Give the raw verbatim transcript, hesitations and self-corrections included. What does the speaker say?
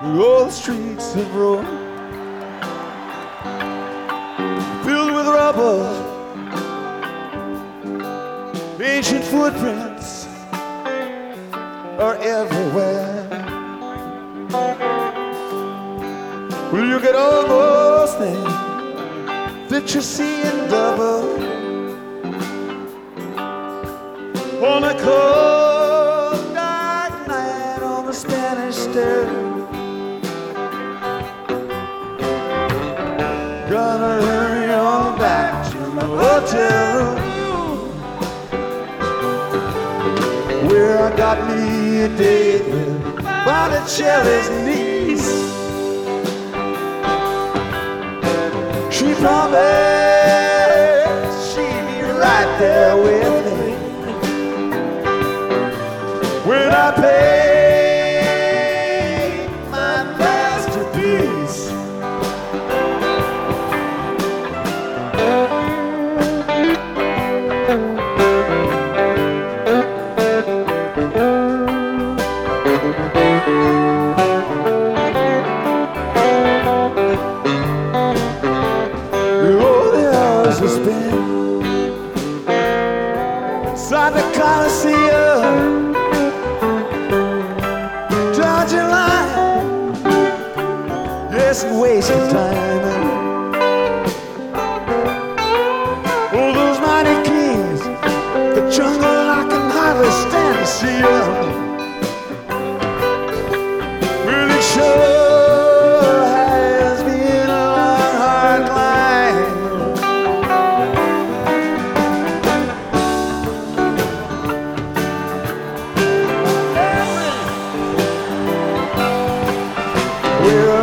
All the streets of Rome, filled with rubble, ancient footprints are everywhere. Well, you get all those things that you see in double on a cold dark night on the Spanish Stern. Gonna hurry on back to the hotel where I got me a date with Botticelli's niece. She promised she'd be right there with me when I paid my masterpiece. Inside the Coliseum, dodging line, yes, and wasting time. All those mighty kings, the jungle I can hardly stand to see them. Well, it sure has been a long, hard climb. We're